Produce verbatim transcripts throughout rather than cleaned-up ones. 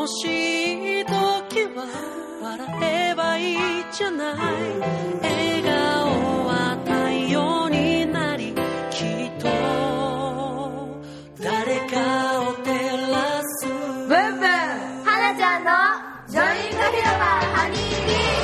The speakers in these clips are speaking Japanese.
楽しい時は笑えばいいじゃない。笑顔は太陽になり、きっと誰かを照らす。ブンブン花ちゃんのジョイント広場ハニービー。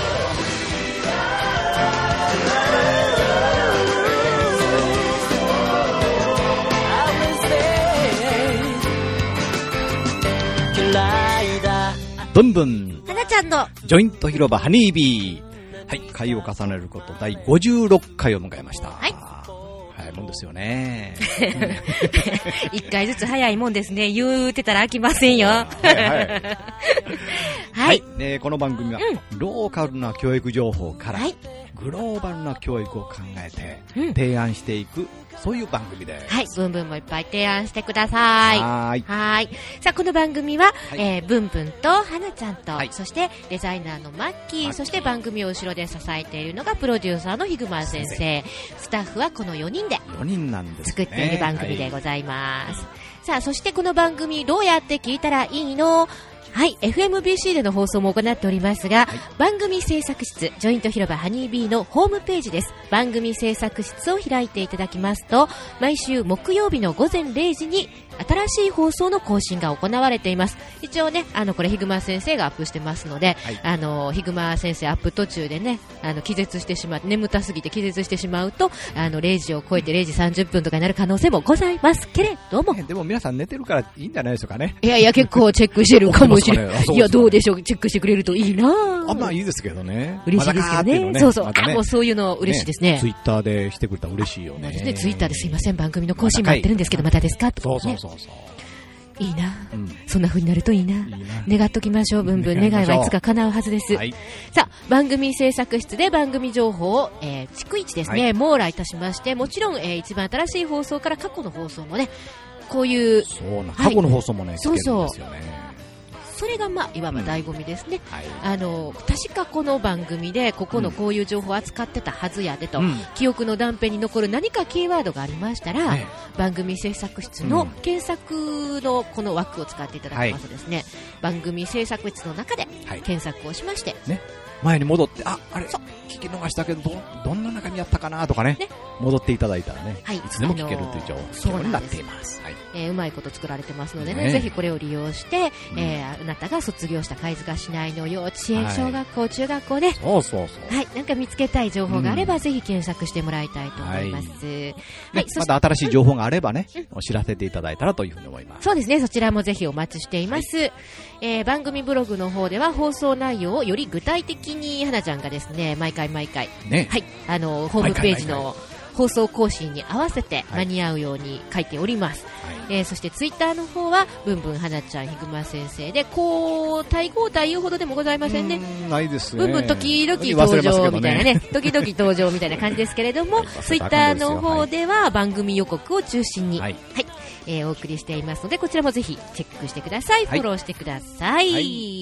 ブンブン花ちゃんのジョイント広場ハニービー。はい、回を重ねること第ごじゅうろっかいを迎えました。はい、早いもんですよね。 一回ずつ早いもんですね。言うてたら飽きませんよ。はいはい、 はいはい、えー、この番組は、うん、ローカルな教育情報から、はい、グローバルな教育を考えて、うん、提案していく、そういう番組です。 はい、ブンブンもいっぱい提案してください。 はい。 はい。さあ、この番組は、はい、えー、ブンブンと花ちゃんと、はい、そしてデザイナーのマッキー、そして番組を後ろで支えているのがプロデューサーのヒグマン先生。スタッフはこのよにんでよにんなんですね。 作っている番組でございます。はい、さあ、そしてこの番組どうやって聞いたらいいの？はい、エフエムビーシー での放送も行っておりますが、はい、番組制作室ジョイント広場ハニービーのホームページです。番組制作室を開いていただきますと、毎週木曜日のごぜんれいじに新しい放送の更新が行われています。一応ね、あのこれヒグマ先生がアップしてますので、はい、あのヒグマ先生アップ途中でね、あの気絶してしまって、眠たすぎて気絶してしまうと、あのれいじを超えてれいじさんじゅっぷんとかになる可能性もございますけれども、 でも皆さん寝てるからいいんじゃないでしょうかね。 いやいや、結構チェックしてるかもしれない。いや、どうでしょう、チェックしてくれるといいな。 あ、まあいいですけどね。 嬉しいですけどね。ね、そうそう、まね、あ、もうそういうの嬉しいですね。 ツイッターでしてくれたら嬉しいよね。 ですね、ツイッターですいません、番組の更新待ってるんですけどまたですかとか、ね、 そうそうそうそう。 いいな、うん、そんな風になるといいな。いいな、願っときましょう。ブンブン願いはいつか叶うはずです。はい、さあ、番組制作室で番組情報を、えー、逐一ですね、はい、網羅いたしまして、もちろん、えー、一番新しい放送から過去の放送もね、こういうそうな、過去の放送もね、はい、そうそう、聞けるんですよね。 それがまあいわば醍醐味ですね、うん、はい、あの確かこの番組でここのこういう情報を扱ってたはずやでと、うん、記憶の断片に残る何かキーワードがありましたら、はい、番組制作室の検索のこの枠を使っていただきますとですね、はい、番組制作室の中で検索をしまして、はいね、 前に戻って、あ、あれ聞き逃したけど ど, どんな中身やったかなとか ね, ね戻っていただいたらね、はい、いつでも聞けるという情報になっています。はい、えー、うまいこと作られてますのでね、ね、ぜひこれを利用して、うん、えー、あなたが卒業した貝塚市内の幼稚園、はい、小学校、中学校で、そうそうそう、はい、なんか見つけたい情報があれば、うん、ぜひ検索してもらいたいと思います。はい、 はい、また新しい情報があればね、うん、お知らせていただいたらというふうに思います。 そうですね、そちらもぜひお待ちしています。はい、えー、番組ブログの方では放送内容をより具体的に花ちゃんがですね、毎回毎回、ね、はい、あのホームページの放送更新に合わせて間に合うように書いております。はい、えー、そしてツイッターの方はブンブン花ちゃんヒグマ先生で、こう対交代言うほどでもございませんね。 ないですね。 ブンブン時々登場みたいなね、時々登場みたいな感じですけれども、ツイッターの方では番組予告を中心に、はい、はい、えー、お送りしていますので、こちらもぜひチェックしてください。フォローしてください。はい、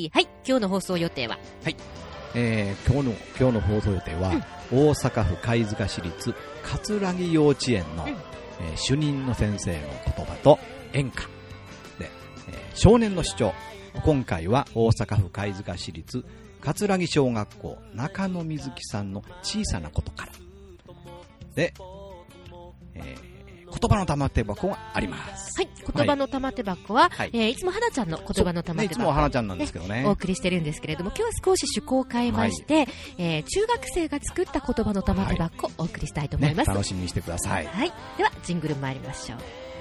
はい、今日の放送予定は、 はい、えー、今日の今日の放送予定は、うん、大阪府貝塚市立桂木幼稚園の、うん、えー、主任の先生の言葉と演歌で、えー、少年の主張、今回は大阪府貝塚市立桂木小学校中野瑞希さんの小さなことからで、えー言葉の玉手箱があります。 はい、言葉の玉手箱は、はい、えー、いつも花ちゃんの言葉の玉手箱、ね、 いつも花ちゃんなんですけどね、 お送りしてるんですけれども、今日は少し趣向を変えまして、はい、えー、中学生が作った言葉の玉手箱をお送りしたいと思います。 ね、楽しみにしてください。 はい、ではジングル参りましょう。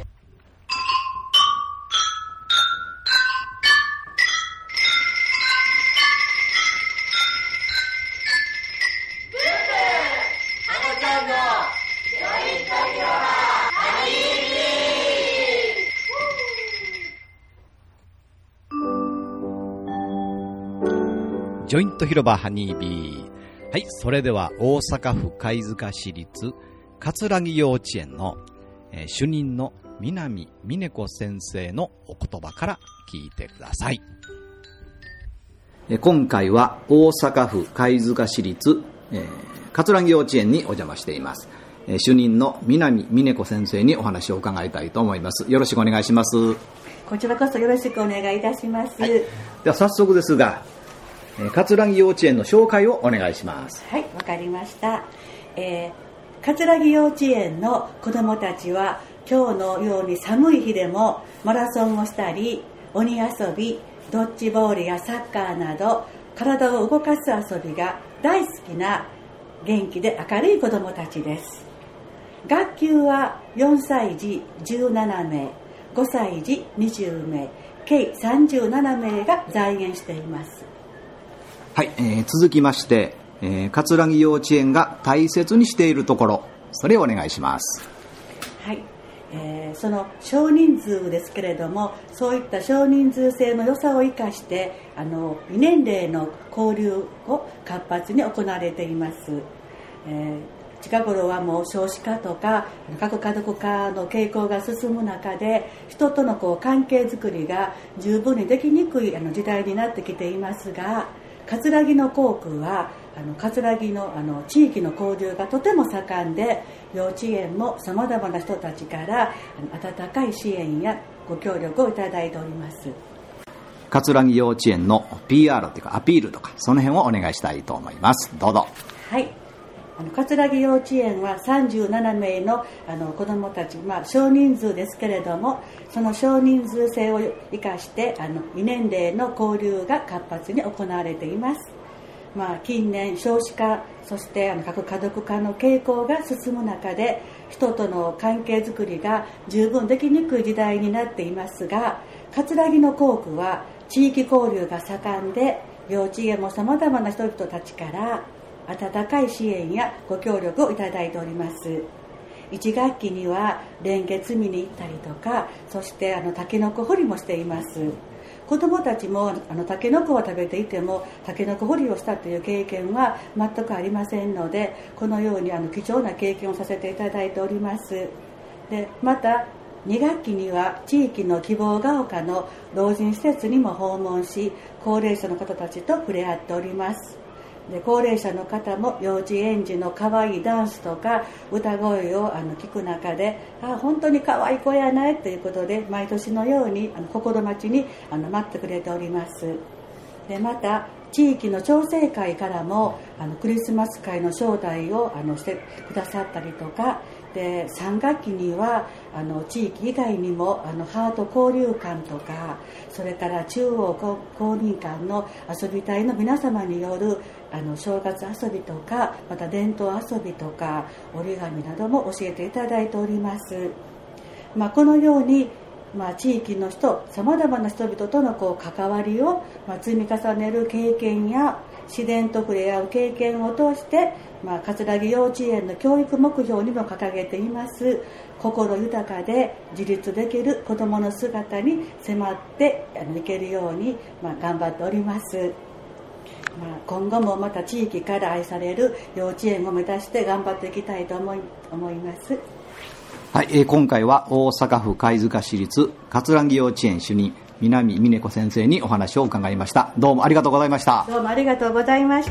ジョイント広場ハニービー。はい、それでは大阪府貝塚市立桂木幼稚園の、えー、主任の南峰子先生のお言葉から聞いてください。え今回は大阪府貝塚市立、えー、桂木幼稚園にお邪魔しています。 えー、主任の南峰子先生にお話を伺いたいと思います。よろしくお願いします。 こちらこそよろしくお願いいたします。はい、 では早速ですが、えー、葛城幼稚園の紹介をお願いします。 はい、わかりました。えー、葛城幼稚園の子どもたちは今日のように寒い日でもマラソンをしたり、鬼遊び、ドッジボールやサッカーなど体を動かす遊びが大好きな元気で明るい子どもたちです。学級はよんさい児じゅうななめい、ごさい児にじゅうめい、計さんじゅうななめいが在園しています。 はい、えー、続きまして、えー、葛城幼稚園が大切にしているところ、それをお願いします。 はい、えー、その少人数ですけれども、そういった少人数制の良さを生かしてあの異年齢の交流を活発に行われています。えー近頃はもう少子化とか核家族化の傾向が進む中で、人とのこう関係づくりが十分にできにくいあの時代になってきていますが、葛城の校区はあの葛城 の, あの地域の交流がとても盛んで、幼稚園もさまざまな人たちから温かい支援やご協力をいただいております。 葛城幼稚園の ピーアール というかアピールとか、その辺をお願いしたいと思います。どうぞ。 はい、あの葛城幼稚園はさんじゅうななめい の, あの子どもたち、まあ、少人数ですけれども、その少人数性を生かしてあの異年齢の交流が活発に行われています。まあ、近年少子化、そしてあの核家族化の傾向が進む中で、人との関係づくりが十分できにくい時代になっていますが、葛城の校区は地域交流が盛んで、幼稚園もさまざまな人々たちから温かい支援やご協力をいただいております。いち学期には連結見に行ったりとか、そしてあのタケノコ掘りもしています。子どもたちもあのタケノコを食べていてもタケノコ掘りをしたという経験は全くありませんので、このようにあの貴重な経験をさせていただいております。でまたに学期には地域の希望が丘の老人施設にも訪問し、高齢者の方たちと触れ合っております。で高齢者の方も幼稚園児の可愛いダンスとか歌声をあの聞く中で、あ本当に可愛い子やないということで、毎年のようにあの心待ちにあの待ってくれております。でまた地域の調整会からもあのクリスマス会の招待をあのしてくださったりとかで、さん学期にはあの地域以外にもあのハート交流館とか、それから中央公民館の遊び隊の皆様によるあの正月遊びとか、また伝統遊びとか折り紙なども教えていただいております。まあ、このように、まあ、地域の人さまざまな人々とのこう関わりを、まあ、積み重ねる経験や自然と触れ合う経験を通して、まあ、葛城幼稚園の教育目標にも掲げています心豊かで自立できる子どもの姿に迫っていけるように、まあ、頑張っております。まあ、今後もまた地域から愛される幼稚園を目指して頑張っていきたいと思い、思います。 はい、えー、今回は大阪府貝塚市立葛城幼稚園主任南峰子先生にお話を伺いました。どうもありがとうございました。 どうもありがとうございました。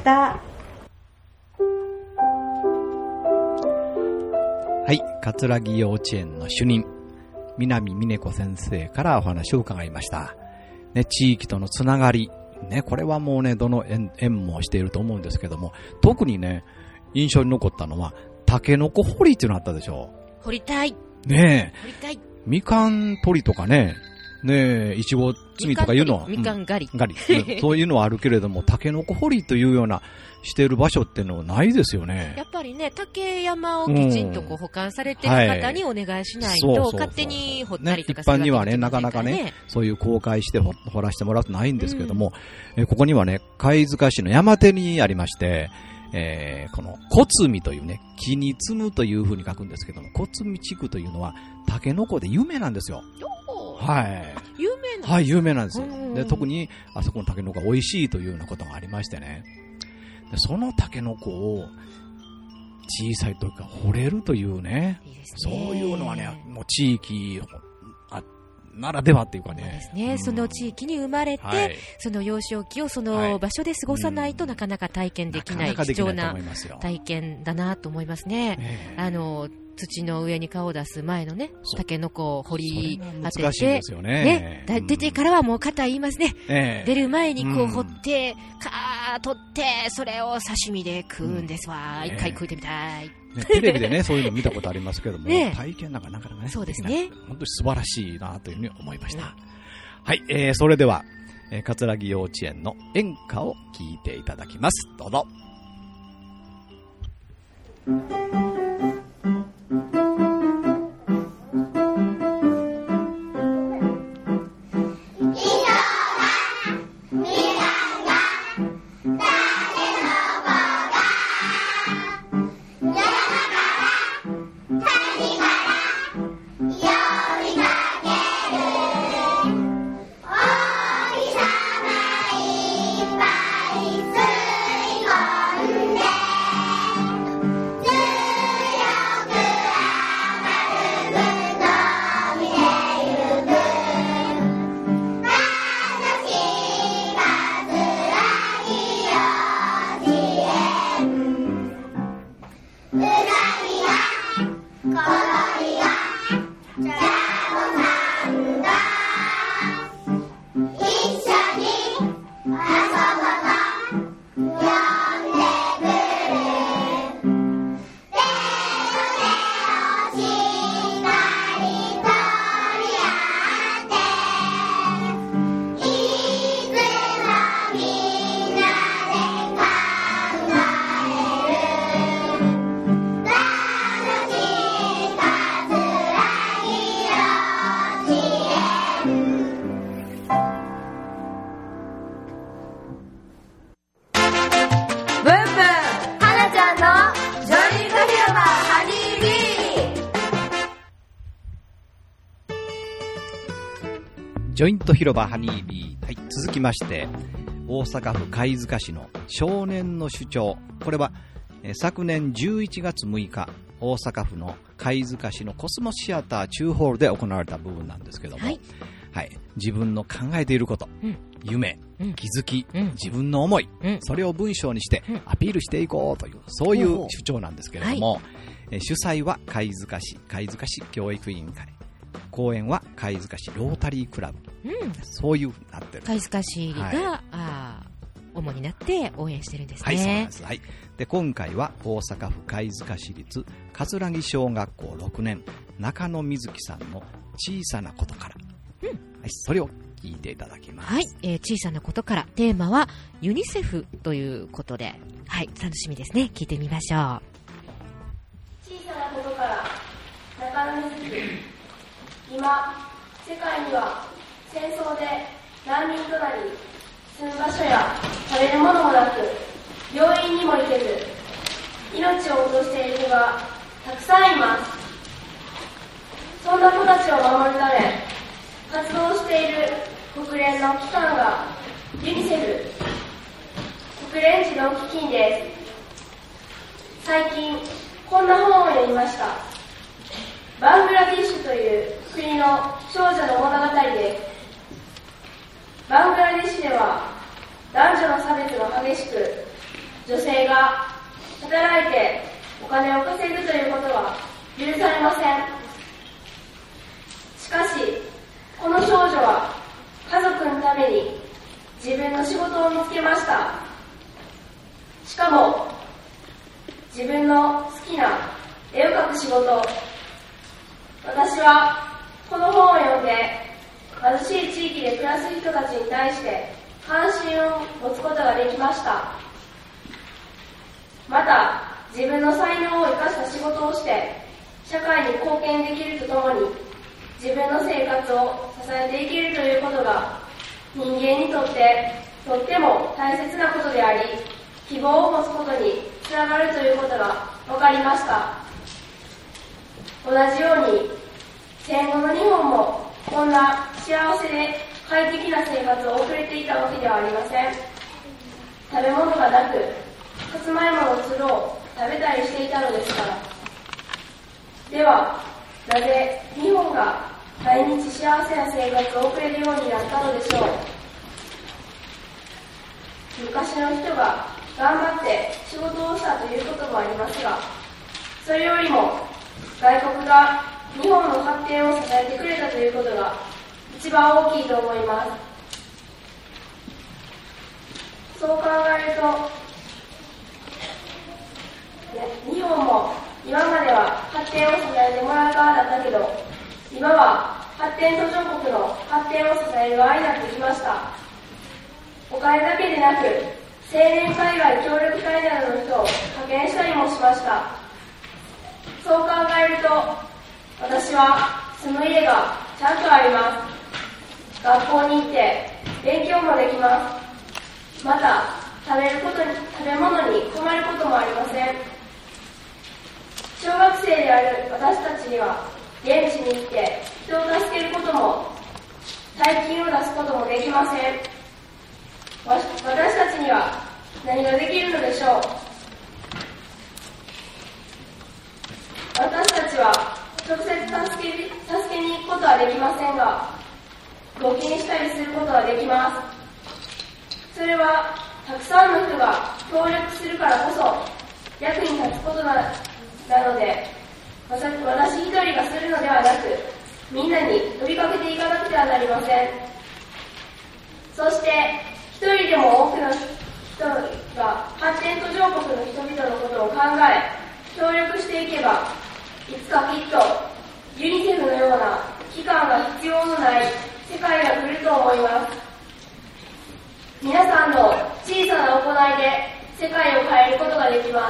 はい、葛城幼稚園の主任南峰子先生からお話を伺いました、ね、地域とのつながり、ね、これはもうねどの 縁, 縁もしていると思うんですけども、特にね印象に残ったのはタケノコ掘りっていうのあったでしょ。 掘りたいねえ、 掘りたい。 みかん取りとかね、ねえ、いちご摘みとかいうのはみかん狩り、 うん、狩りそういうのはあるけれども、タケノコ掘りというようなしている場所っていうのはないですよね。 やっぱりね、竹山をきちんとこう保管されている方にお願いしないと、はい、そうそうそうそう勝手に掘ったりとかするわけですよね。一般にはね、なかなかね、そういう公開して掘らせてもらうとないんですけれども、うん、えここにはね、貝塚市の山手にありまして、えー、この小摘みというね、木に摘むという風に書くんですけども、小摘み地区というのはタケノコで有名なんですよ。はい。 有名なんですか？ はい、有名なんですよ。で、特にあそこのタケノコが美味しいというようなことがありましてね。でそのタケノコを小さい時から掘れるというね、いいですね。そういうのはね、もう地域あならではっていうかね。 そうですね、うん、その地域に生まれて、はい、その幼少期をその場所で過ごさないと、はい、なかなか体験できない貴重な体験だなと思いますね。えー、あの土の上に顔を出す前のね、タケノコを掘り当てて、ねね、だ出てからはもう肩言いますね、えー、出る前にこう掘って、うん、カー取ってそれを刺身で食うんですわ、うん、一回食ってみたい、 ね、テレビでねそういうの見たことありますけども、ね、体験なんかなかなかね、 そうですね、 本当に素晴らしいなというふうに思いました。うん、はい、えー、それでは、えー、葛城幼稚園の演歌を聴いていただきます。どうぞ。ジョイント広場ハニービー、はい、続きまして大阪府貝塚市の少年の主張、これはえ昨年じゅういちがつむいか大阪府の貝塚市のコスモシアター中ホールで行われた部分なんですけども、はいはい、自分の考えていること、うん、夢、うん、気づき、うん、自分の思い、うん、それを文章にしてアピールしていこうという、そういう主張なんですけれども、はい、え主催は貝塚市貝塚市教育委員会、公演は貝塚市ロータリークラブ、うん、そういうなってる。 貝塚市が、はい、あ主になって応援してるんですね。 はい、そうなんです。はい。で、今回は大阪府貝塚市立葛城小学校ろくねん中野瑞希さんの小さなことから、うん、はい、それを聞いていただきます。 はい、えー、小さなことから、テーマはユニセフということで、はい、楽しみですね。聞いてみましょう。 小さなことから中野瑞希。今、世界には戦争で難民となり、住む場所や食べるものもなく、病院にも行けず、命を落としている人がたくさんいます。そんな子たちを守るため、活動している国連の機関がユニセフ、国連児童基金です。最近、こんな本を読みました。バングラディッシュという国の少女の物語です。バングラディッシュでは男女の差別が激しく、女性が働いてお金を稼ぐということは許されません。しかし、この少女は家族のために自分の仕事を見つけました。しかも、自分の好きな絵を描く仕事。私はこの本を読んで貧しい地域で暮らす人たちに対して関心を持つことができました。また、自分の才能を生かした仕事をして社会に貢献できるとともに自分の生活を支えていけるということが人間にとってとっても大切なことであり、希望を持つことにつながるということが分かりました。同じように戦後の日本もこんな幸せで快適な生活を送れていたわけではありません。食べ物がなく、さつまいものつるを食べたりしていたのですから。では、なぜ日本が毎日幸せな生活を送れるようになったのでしょう。昔の人が頑張って仕事をしたということもありますが、それよりも外国が日本の発展を支えてくれたということが一番大きいと思います。そう考えると、ね、日本も今までは発展を支えてもらう側だったけど、今は発展途上国の発展を支える側になってきました。お金だけでなく、青年海外協力隊などの人を派遣したりもしました。そう考えると、私は住む家がちゃんとあります。学校に行って勉強もできます。また、食べることに、食べ物に困ることもありません。小学生である私たちには、現地に行って人を助けることも、大金を出すこともできません。私たちには何ができるのでしょう。私たちは直接助け、助けに行くことはできませんが、募金したりすることはできます。それはたくさんの人が協力するからこそ役に立つことな、なので、私一人がするのではなく、みんなに呼びかけていかなくてはなりません。そして一人でも多くの人が発展途上国の人々のことを考え、協力していけば、いつかきっとユニセフのような機関が必要のない世界が来ると思います。皆さんの小さな行いで世界を変えることができます。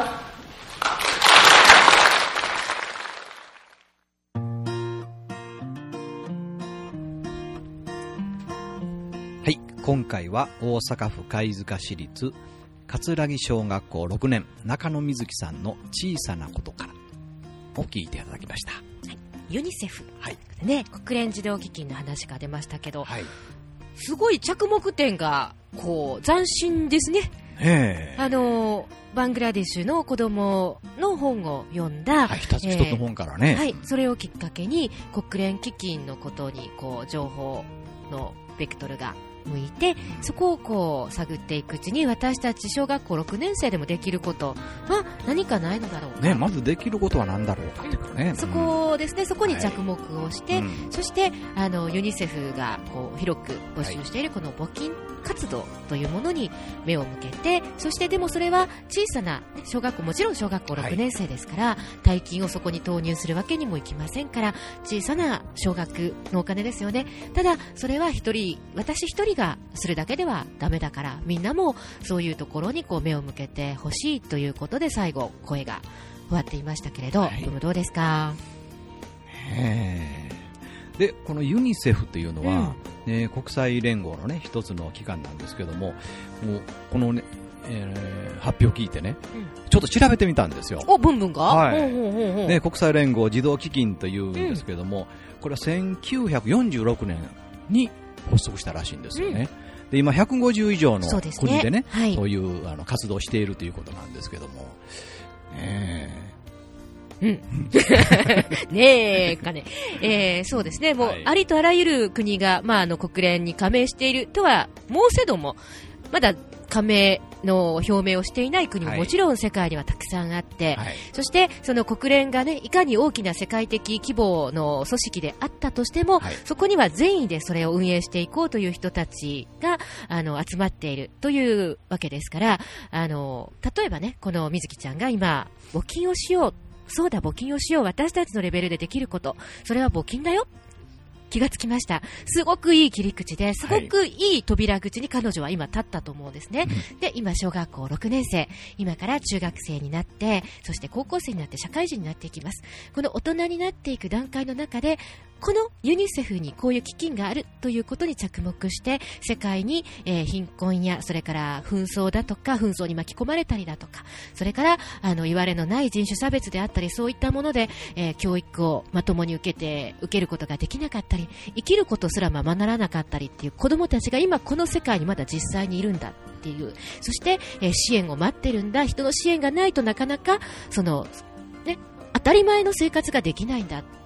はい、今回は大阪府貝塚市立葛城小学校ろくねん中野瑞希さんの小さなことからを聞いていただきました。はい、 ユニセフ、 はいね、国連児童基金の話が出ましたけど、 はい、 すごい着目点がこう斬新ですね。 へあのバングラデシュの子供の本を読んだ、 はい、一つ一つの本からね、 えーはい、それをきっかけに国連基金のことにこう情報のベクトルが向いて、そこをこう探っていくうちに、私たち小学校ろくねん生でもできることは何かないのだろうか、 ね、まずできることは何だろうかっていうね、 そこですね、そこに着目をして、 はい、うん、 そしてあのユニセフがこう広く募集しているこの募金活動というものに目を向けて、そしてでもそれは小さな小学校、もちろん小学校ろくねん生ですから、はい、大金をそこに投入するわけにもいきませんから、小さな少額のお金ですよね。ただそれは一人、私一人がするだけではダメだから、みんなもそういうところにこう目を向けてほしいということで、最後声が終わっていましたけれど、はい、でもどうですか。 へー、でこのユニセフというのは、うん、ね、国際連合の、ね、一つの機関なんですけども、もうこの、ね、えー、発表を聞いてね、うん、ちょっと調べてみたんですよ。 お、ブンブンが、 はい、 ほうほうほうほう、 ね、国際連合児童基金というんですけども、うん、これはせんきゅうひゃくよんじゅうろくねんに発足したらしいんですよね。うん、で今ひゃくごじゅう以上の国でね、そう、ね、はい、そういうあの活動をしているということなんですけども、ねうん、ねえかね、えー、そうですね、もう、はい、ありとあらゆる国が、まあ、あの国連に加盟しているとは申せども、まだ加盟の表明をしていない国ももちろん世界にはたくさんあって、はい、そしてその国連が、ね、いかに大きな世界的規模の組織であったとしても、はい、そこには善意でそれを運営していこうという人たちがあの集まっているというわけですから、あの例えばね、このみずきちゃんが今募金をしよう、そうだ募金をしよう、私たちのレベルでできること、それは募金だよ、気がつきました。すごくいい切り口で、すごくいい扉口に彼女は今立ったと思うんですね。はい、で今小学校ろくねん生、今から中学生になって、そして高校生になって社会人になっていきます。この大人になっていく段階の中で、このユニセフにこういう基金があるということに着目して、世界に、えー、貧困やそれから紛争だとか、紛争に巻き込まれたりだとか、それからあの言われのない人種差別であったり、そういったもので、えー、教育をまともに受けて受けることができなかったり、生きることすらままならなかったりっていう子どもたちが今この世界にまだ実際にいるんだっていう、そして、えー、支援を待ってるんだ、人の支援がないとなかなかその、ね、当たり前の生活ができないんだっ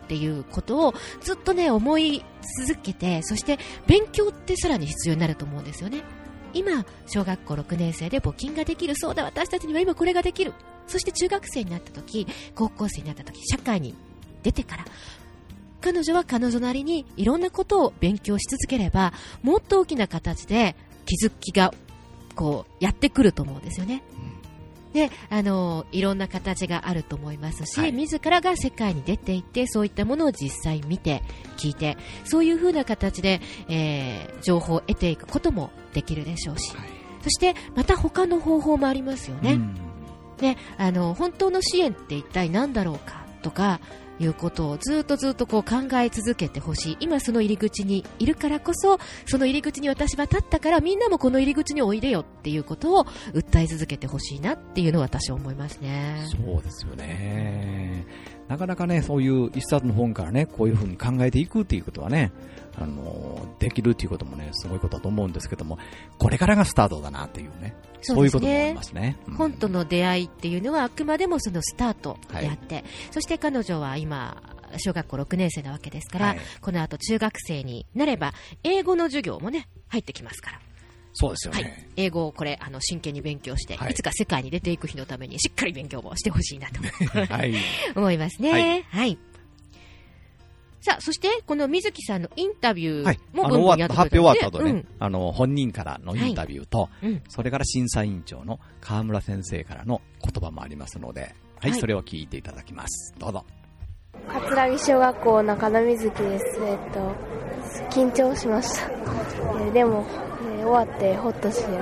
っていうことをずっとね思い続けて、そして勉強ってさらに必要になると思うんですよね。今小学校ろくねん生で募金ができる、そうだ私たちには今これができる、そして中学生になった時、高校生になった時、社会に出てから彼女は彼女なりにいろんなことを勉強し続ければ、もっと大きな形で気づきがこうやってくると思うんですよね。で、あのいろんな形があると思いますし、はい、自らが世界に出ていってそういったものを実際見て聞いて、そういう風な形で、えー、情報を得ていくこともできるでしょうし、はい、そしてまた他の方法もありますよね。うん、で、あの本当の支援って一体何だろうかとかいうことをずっとずっとこう考え続けてほしい。今その入り口にいるからこそ、その入り口に私は立ったからみんなもこの入り口においでよっていうことを訴え続けてほしいなっていうのを私は思いますね。 そうですよね。なかなかね、そういう一冊の本からね、こういうふうに考えていくっていうことはね、あのできるっていうこともね、すごいことだと思うんですけども、これからがスタートだなっていうね、そういうことも思いますね。うん、 本との出会いっていうのはあくまでもそのスタートであって、はい、そして彼女は今小学校ろくねん生なわけですから、はい、この後中学生になれば英語の授業もね入ってきますから。 そうですよね。 はい、英語をこれあの真剣に勉強して、はい、いつか世界に出ていく日のためにしっかり勉強もしてほしいなと、はい、思いますね。はい、はい、さあ、そしてこの水木さんのインタビューも文文やってくれたんですね。発表終わった後ね、うん、あの本人からのインタビューと、はい、うん、それから審査委員長の川村先生からの言葉もありますので、はい、はい、それを聞いていただきます。どうぞ。 葛城小学校中野水木です。えっと緊張しました。えー、でも、えー、終わってほっとしてます。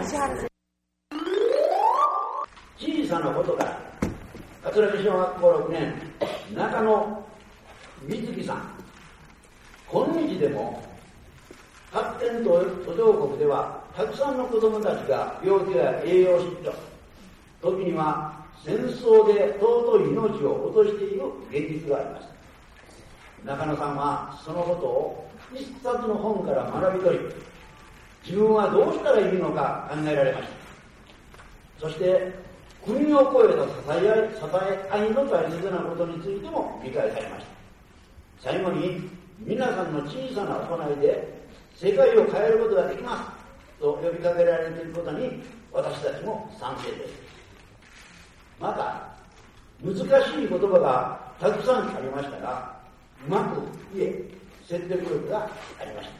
小さなことから葛城小学校ろくねん中野水木さん、今日でも発展途上国ではたくさんの子どもたちが病気や栄養失調、時には戦争で尊い命を落としている現実がありました。中野さんはそのことを一冊の本から学び取り、自分はどうしたらいいのか考えられました。そして国を超えた支え合い、支え合いの大切なことについても理解されました。最後に、皆さんの小さな行いで世界を変えることができますと呼びかけられていることに私たちも賛成です。また難しい言葉がたくさんありましたが、うまく言え説得力がありました。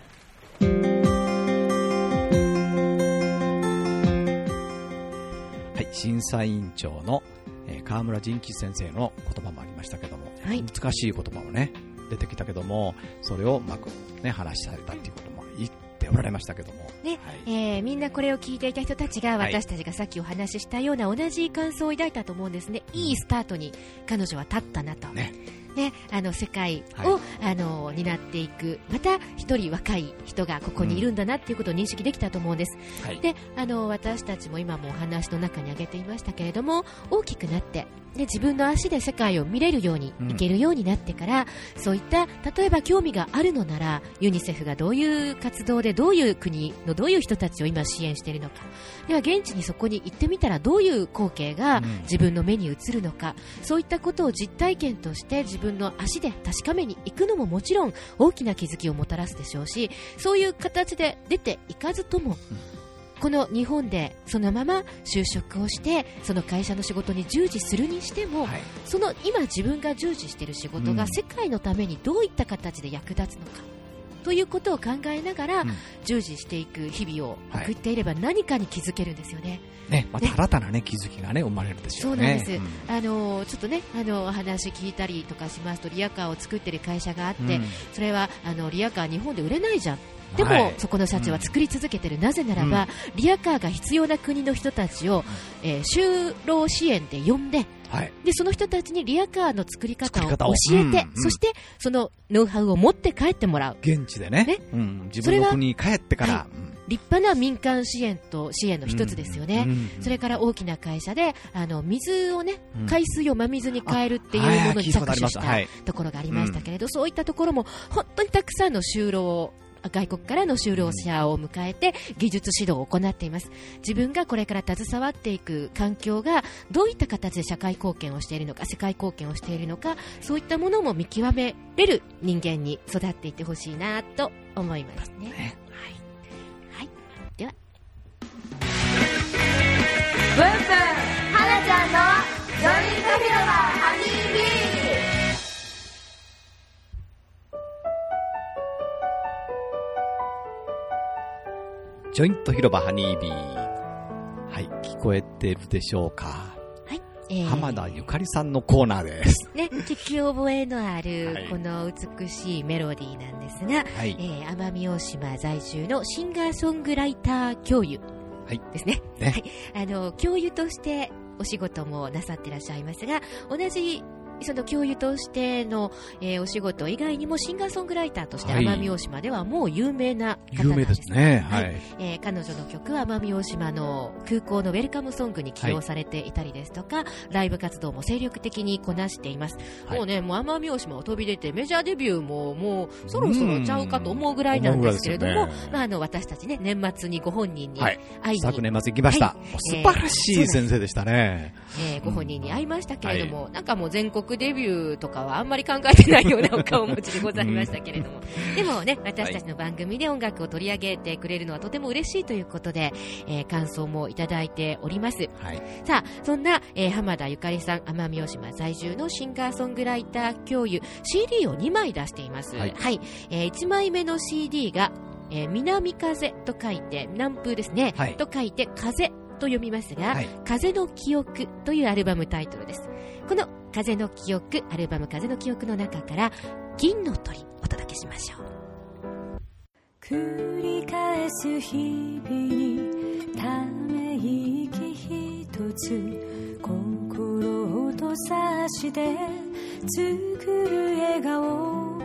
はい、審査委員長の、えー、川村仁吉先生の言葉もありましたけども、はい、難しい言葉もね出てきたけども、それをうまくね話されたっていうことも言っておられましたけども、 ね、はい、えー、みんなこれを聞いていた人たちが私たちがさっきお話ししたような同じ感想を抱いたと思うんですね。いいスタートに彼女は立ったなと、ねね、あの世界を、はい、あの担っていく、また一人若い人がここにいるんだなっていうことを認識できたと思うんです、うん、はい、であの私たちも今もお話の中に挙げていましたけれども、大きくなってで自分の足で世界を見れるように、うん、いけるようになってから、そういった例えば興味があるのならユニセフがどういう活動でどういう国のどういう人たちを今支援しているのか、では現地にそこに行ってみたらどういう光景が自分の目に映るのか、うん、そういったことを実体験として自分の足で確かめに行くのももちろん大きな気づきをもたらすでしょうし、そういう形で出ていかずとも、うん、この日本でそのまま就職をしてその会社の仕事に従事するにしても、はい、その今自分が従事している仕事が世界のためにどういった形で役立つのか、うん、ということを考えながら、うん、従事していく日々を送っていれば何かに気づけるんですよね。 ね、また新たな、ね、気づきが、ね、生まれるでしょうね。そうなんです、 うん、あのちょっとねあの話聞いたりとかしますと、リヤカーを作っている会社があって、うん、それはあのリヤカー日本で売れないじゃん、でも、はい、そこの社長は作り続けている、うん、なぜならば、うん、リヤカーが必要な国の人たちを、えー、就労支援で呼んで、はい、でその人たちにリヤカーの作り方を教えて、うんうん、そしてそのノウハウを持って帰ってもらう、 現地で ね, ね、うん、自分の国に帰ってから、はい、うん、 立派な民間支援と支援の一つですよね、うんうんうん、それから大きな会社であの水をね、うん、海水を真水に変えるっていうものに着手したところがありましたけれど、そういったところも本当にたくさんの就労外国からの就労者を迎えて技術指導を行っています。自分がこれから携わっていく環境がどういった形で社会貢献をしているのか、世界貢献をしているのか、そういったものも見極めれる人間に育っていってほしいなと思いますね。はい、はい、ではブンブンはなちゃんのジョイント広場ハニービー。ジョイント広場ハニービー。はい、聞こえてるでしょうか。 はい、えー、 浜田ゆかりさんのコーナーです。 ね、聞き覚えのあるこの美しいメロディーなんですが、はい、えー、奄美大島在住のシンガーソングライター教諭ですね。はい、はい、あの教諭としてお仕事もなさっていらっしゃいますが、同じその教諭としての、えー、お仕事以外にもシンガーソングライターとして奄美大島ではもう有名な方なんです。有名ですね。はい、はい、えー、彼女の曲は奄美大島の空港のウェルカムソングに起用されていたりですとか、はい、ライブ活動も精力的にこなしています。はい、もうね、もう奄美大島を飛び出てメジャーデビューももうそろそろちゃうかと思うぐらいなんですけれども、ね、まあ、あの私たちね、年末にご本人に会いに、はい、 昨年末行きました。はい、素晴らしい先生でしたね。 えー、ご本人に会いましたけれども、はい、なんかもう全国デビューとかはあんまり考えてないようなお顔持ちでございましたけれども、うん、でもね、私たちの番組で音楽を取り上げてくれるのはとても嬉しいということで、えー、感想もいただいております。はい、さあ、そんな、えー、浜田ゆかりさん、奄美大島在住のシンガーソングライター教諭、シーディー をにまい出しています。はい、はい、えー、いちまいめの シーディー が、えー、南風と書いて南風ですね、はい、と書いて風と読みますが、はい、風の記憶というアルバムタイトルです。この風の記憶、アルバム風の記憶の中から銀の鳥お届けしましょう。 繰り返す日々にため息一つ、心を閉ざして作る笑顔、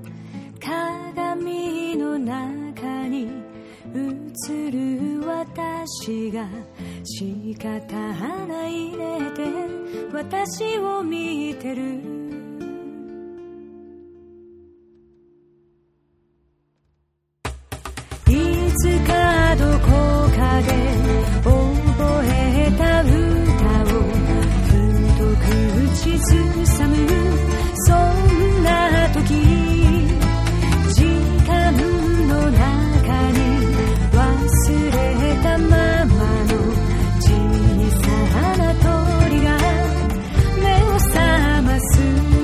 鏡の中に映る私が仕方ないねで私を見てる。いつかどこかで覚えた歌をふと口ずさむ、そんな時時間の中忘れたままの小さな鳥が目を覚ます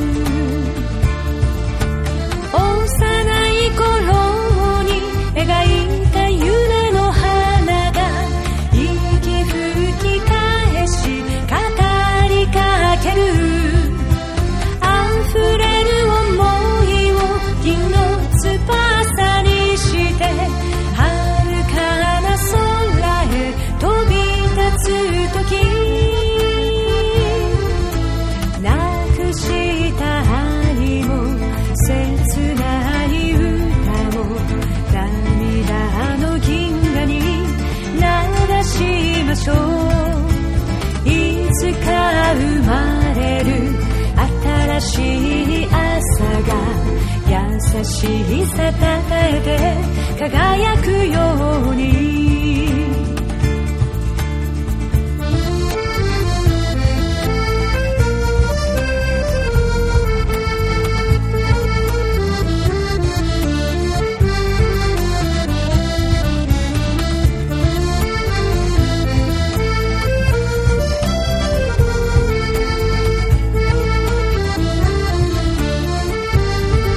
幼い頃に描いた夢の花が息吹き返し語りかける溢れる想いを銀の翼にして飛び立つ時、なくした愛も切ない歌も涙の銀河に流しましょう。いつか生まれる新しい朝が優しさたたえて輝くように、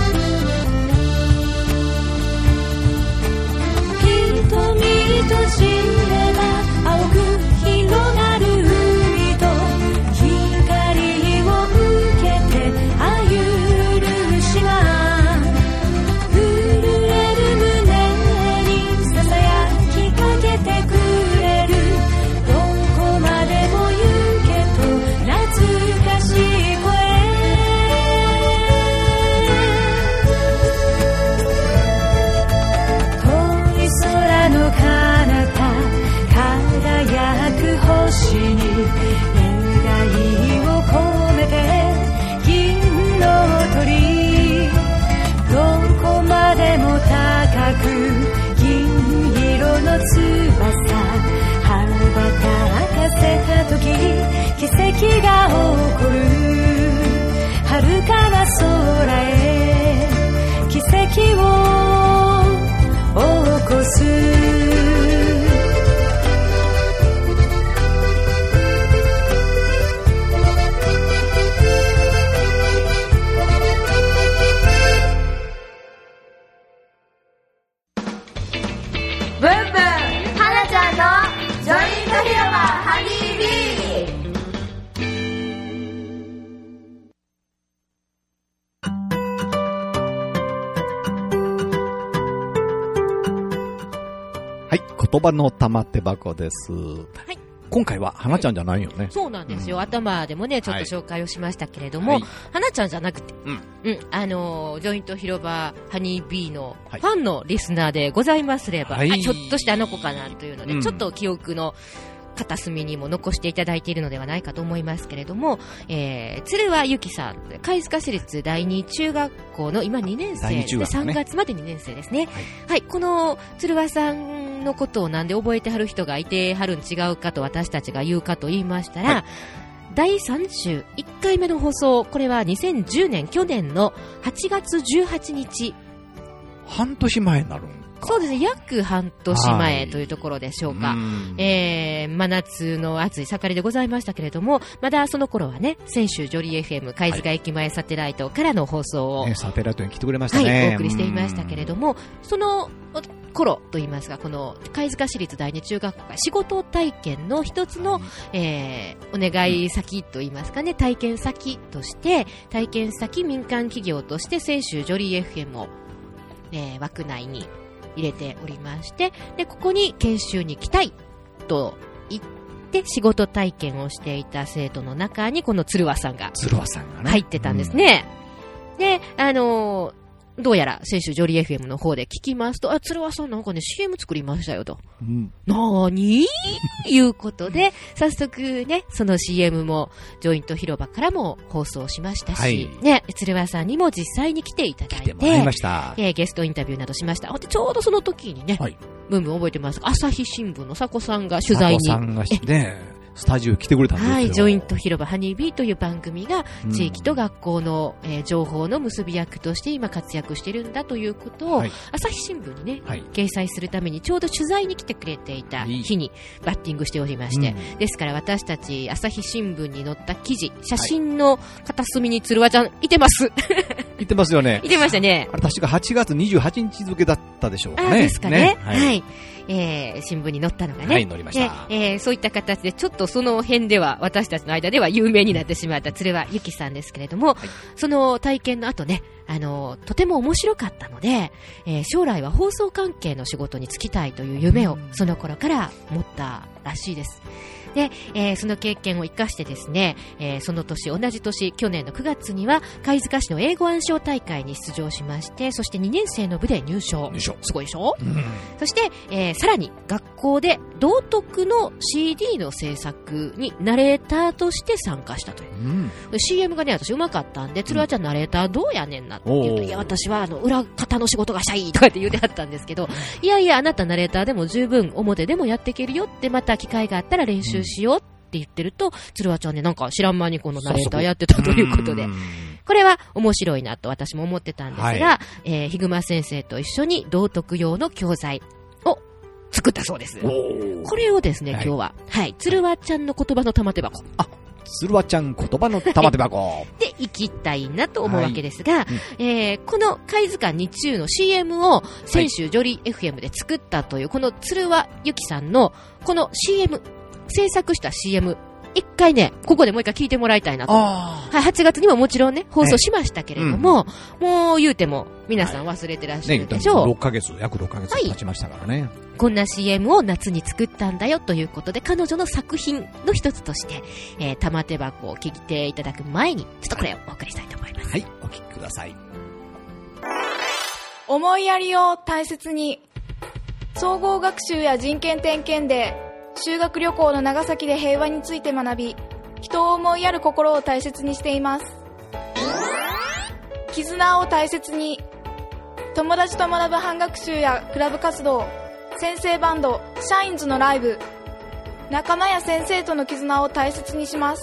瞳閉じ言葉の玉手箱です。はい。今回は花ちゃんじゃないよね。 そうなんですよ、うん、頭でもねちょっと紹介をしましたけれども、はい、花ちゃんじゃなくて、うんうん、あのジョイント広場ハニービーのファンのリスナーでございますれば、はい、ひょっとしてあの子かなというので、うん、ちょっと記憶の片隅にも残していただいているのではないかと思いますけれども、えー、鶴輪由紀さん、貝塚市立第二中学校の今にねん生で、ね、さんがつまでにねん生ですね、はいはい、この鶴輪さんのことをなんで覚えてはる人がいてはるん違うかと私たちが言うかと言いましたら、はい、だいさんじゅういっかいめの放送、これはにせんじゅうねん去年のはちがつじゅうはちにち、 半年前になるんそうですね、約半年前というところでしょうか、はい、えー、真夏の暑い盛りでございましたけれども、まだその頃はね、先週ジョリー エフエム 貝塚駅前サテライトからの放送を、はいね、サテライトに来てくれましたね、 はい、お送りしていましたけれども、その頃といいますか、この貝塚市立第二中学校が仕事体験の一つの、はい、えー、お願い先といいますかね、体験先として体験先民間企業として先週ジョリー エフエム を、えー、枠内に入れておりまして、でここに研修に来たいと言って仕事体験をしていた生徒の中にこの鶴輪さんが入ってたんですね。で、あのーどうやら先週ジョリー エフエム の方で聞きますと、あ、鶴輪さんなんかね シーエム 作りましたよと、うん、なーにーいうことで早速ねその シーエム もジョイント広場からも放送しましたし、はい、ね、鶴輪さんにも実際に来ていただいて、来てもらいました、えー、ゲストインタビューなどしました。ちょうどその時にね、はい、ブンブン覚えてます、朝日新聞の佐古さんが取材に、 佐古さんがねスタジオ来てくれたんですよ。 はい、ジョイント広場ハニービーという番組が地域と学校の、えー、情報の結び役として今活躍しているんだということを、はい、朝日新聞にね、はい、掲載するためにちょうど取材に来てくれていた日にバッティングしておりまして、うん、ですから私たち朝日新聞に載った記事、写真の片隅に鶴輪ちゃんいてます。 いてますよね。 いてましたね。 あれ確かはちがつにじゅうはちにち付だったでしょうかね。 あ、ですかね。ね、はい、はい、えー、新聞に載ったのがね、 はい、載りました。 えー、そういった形でちょっとその辺では私たちの間では有名になってしまった鶴輪由紀さんですけれども、はい、その体験の後ね、あのとても面白かったので、えー、将来は放送関係の仕事に就きたいという夢をその頃から持ったらしいです。で、えー、その経験を生かしてですね、えー、その年同じ年去年のくがつには貝塚市の英語暗唱大会に出場しまして、そしてにねん生の部で入賞、入賞すごいでしょ、うん、そして、えー、さらに学校で道徳の シーディー の制作にナレーターとして参加したという、うん、シーエム がね私うまかったんで、鶴輪ちゃんナレーターどうやねんなって言うと、いや私はあの裏方の仕事がしたいとかって言うてはったんですけど、いやいやあなたナレーターでも十分表でもやっていけるよって、また機会があったら練習しようって言ってると、鶴輪ちゃんねなんか知らん間にこのナレーターやってたということで、これは面白いなと私も思ってたんですが、はい、えー、ひぐま先生と一緒に道徳用の教材を作ったそうです。これをですね、はい、今日は、はい、鶴輪ちゃんの言葉の玉手箱、 あ、鶴輪ちゃん言葉の玉手箱で行きたいなと思うわけですが、はい、うん、えー、この貝塚日中の シーエム を先週ジョリー エフエム で作ったというこの鶴輪由紀さんのこの シーエム、制作した シーエム、一回ねここでもう一回聞いてもらいたいなと。はい、はちがつにももちろんね放送しましたけれども、うん、もう言うても皆さん忘れてらっしゃるでしょう、 はい、ね、ろっかげつ約ろっかげつ経ちましたからね、はい、 こんな シーエム を夏に作ったんだよということで、彼女の作品の一つとして、えー、玉手箱を聞いていただく前にちょっとこれをお送りしたいと思います。 はい、お聞きください。 思いやりを大切に、総合学習や人権点検で修学旅行の長崎で平和について学び、人を思いやる心を大切にしています。絆を大切に、友達と学ぶ班学習やクラブ活動、先生バンド、シャインズのライブ、仲間や先生との絆を大切にします。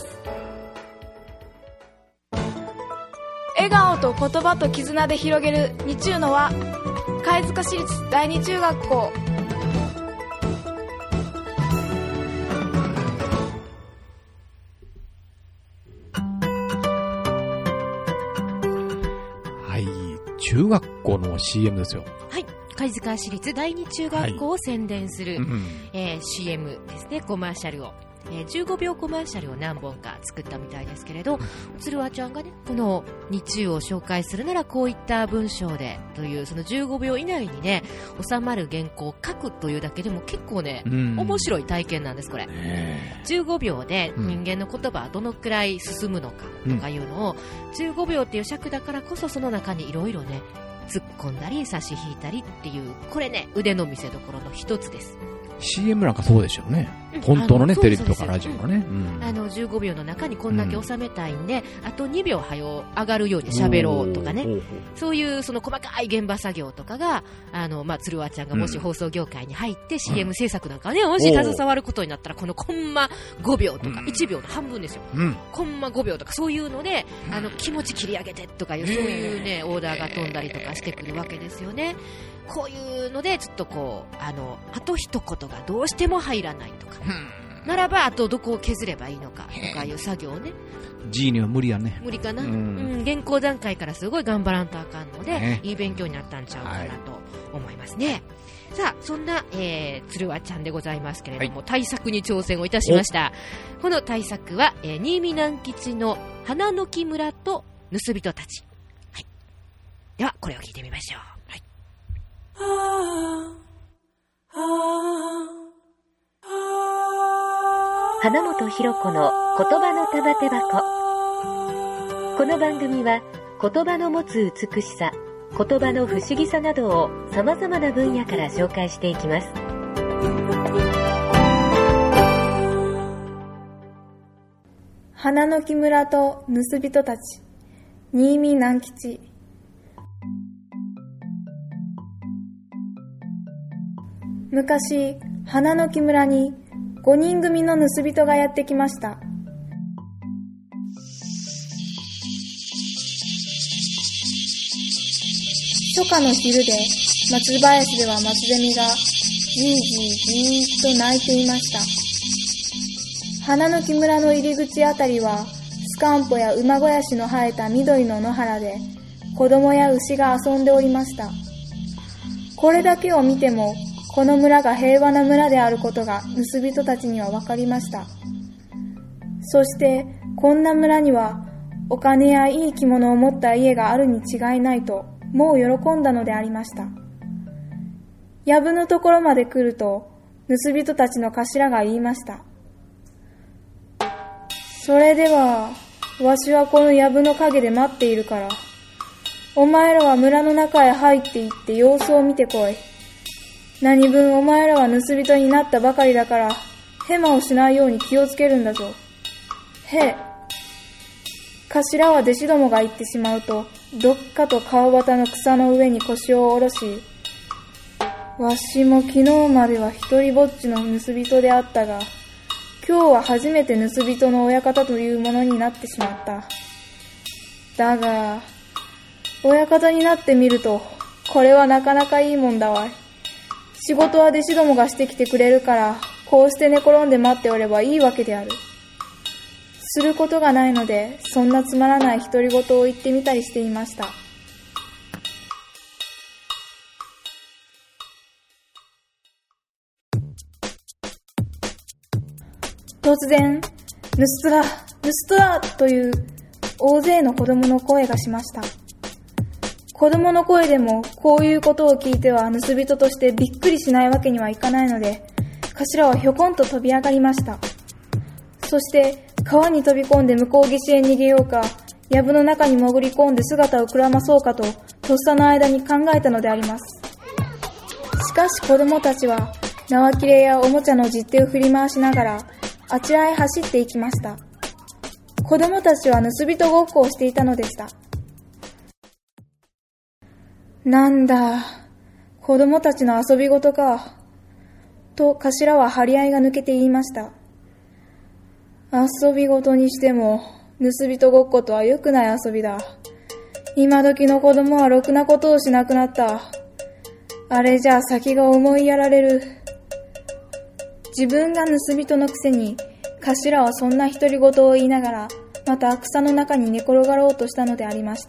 笑顔と言葉と絆で広げる日中の輪、貝塚市立第二中学校。 中学校の シーエム ですよ。 はい、貝塚市立第二中学校を宣伝する、はい、うん、えー、シーエム ですね、コマーシャルをえー、じゅうごびょうコマーシャルを何本か作ったみたいですけれど、鶴和ちゃんがね、この日曜を紹介するならこういった文章でという、そのじゅうごびょう以内にね収まる原稿を書くというだけでも結構ね、面白い体験なんです。これじゅうごびょうで人間の言葉はどのくらい進むのかとかいうのを、うん、じゅうごびょうっていう尺だからこそその中にいろいろね突っ込んだり差し引いたりっていう、これね腕の見せ所の一つです。 シーエム なんかそうでしょうね、うん、本当のねテレビとかラジオのね、 うん、あのじゅうごびょうの中にこんだけ収めたいんで、うん、あとにびょうはよ上がるように喋ろうとかね、そういうその細かい現場作業とかがあの、まあ、鶴和ちゃんがもし放送業界に入って シーエム 制作なんかね、うん、もし携わることになったらこのコンマごびょうとかいちびょうの半分ですよ、うん、コンマごびょうとかそういうのであの気持ち切り上げてとかいうそういうねオーダーが飛んだりとかしてくるわけですよね。こういうのでちょっとこうあのあと一言がどうしても入らないとか、うん、ならばあとどこを削ればいいのかとかいう作業をね G には無理やね。 無理かな、うんうん、原稿段階からすごい頑張らんとあかんので、ね、いい勉強になったんちゃうかなと思いますね、はい、さあそんな、えー、鶴和ちゃんでございますけれども、はい、大作に挑戦をいたしました。この大作は、えー、新見南吉の花の木村と盗人たち、はい、ではこれを聞いてみましょう。 花本博子の言葉の玉手箱。この番組は言葉の持つ美しさ、言葉の不思議さなどをさまざまな分野から紹介していきます。 花の木村と盗人たち、新見南吉。昔、花の木村にごにん組の盗人がやってきました。初夏の昼で松林では松ゼミがじーじーじーっと鳴いていました。花の木村の入り口あたりはスカンポや馬肥やしの生えた緑の野原で子供や牛が遊んでおりました。これだけを見てもこの村が平和な村であることが盗人たちには分かりました。そしてこんな村にはお金やいい着物を持った家があるに違いないともう喜んだのでありました。藪のところまで来ると盗人たちの頭が言いました。それではわしはこの藪の陰で待っているから、お前らは村の中へ入って行って様子を見てこい。何分お前らは盗人になったばかりだから、ヘマをしないように気をつけるんだぞ。へえ。頭は弟子どもが言ってしまうと、どっかと川端の草の上に腰を下ろし、わしも昨日までは一人ぼっちの盗人であったが、今日は初めて盗人の親方というものになってしまった。だが、親方になってみると、これはなかなかいいもんだわい。仕事は弟子どもがしてきてくれるから、こうして寝転んで待っておればいいわけである。することがないので、そんなつまらない独り言を言ってみたりしていました。突然、盗人だ、盗人だという大勢の子供の声がしました。子供の声でもこういうことを聞いては盗人としてびっくりしないわけにはいかないので、頭はひょこんと飛び上がりました。そして川に飛び込んで向こう岸へ逃げようか、藪の中に潜り込んで姿をくらまそうかととっさの間に考えたのであります。しかし子供たちは縄切れやおもちゃの実手を振り回しながらあちらへ走っていきました。子供たちは盗人ごっこをしていたのでした。なんだ、子供たちの遊び事か、と頭は張り合いが抜けて言いました。遊び事にしても、盗人ごっことは良くない遊びだ。今時の子供はろくなことをしなくなった。あれじゃあ先が思いやられる。自分が盗人のくせに、頭はそんな独り言を言いながら、また草の中に寝転がろうとしたのでありました。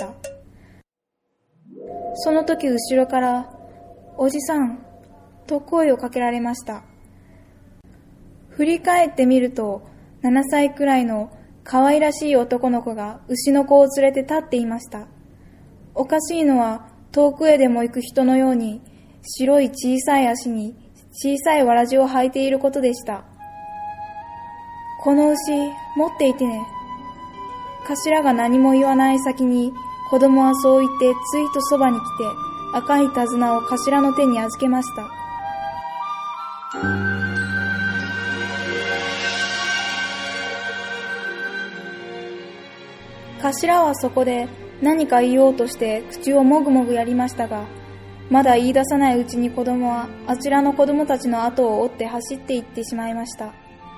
その時後ろから、おじさん、と声をかけられました。 振り返ってみると、ななさいくらいの可愛らしい男の子が牛の子を連れて立っていました。おかしいのは、遠くへでも行く人のように、白い小さい足に小さいわらじを履いていることでした。この牛、持っていてね。頭が何も言わない先に、子供はそう言ってついとそばに来て、赤い手綱を頭の手に預けました。頭はそこで何か言おうとして口をもぐもぐやりましたが、まだ言い出さないうちに子供はあちらの子供たちの後を追って走って行ってしまいました。